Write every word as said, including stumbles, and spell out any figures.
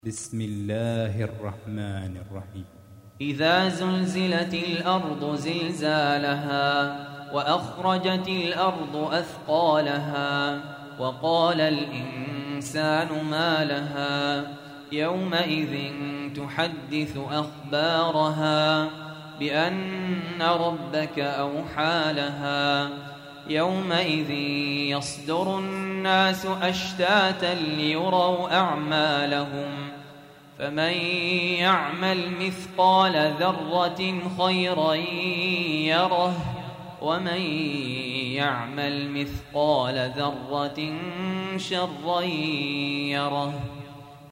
بسم الله الرحمن الرحيم. إذا زلزلت الأرض زلزالها وأخرجت الأرض أثقالها وقال الإنسان ما لها يومئذ تحدث أخبارها بأن ربك أوحى لها يومئذ يصدر الناس أشتاتا ليروا أعمالهم فمن يعمل مثقال ذرة خيرا يره ومن يعمل مثقال ذرة شرا يره.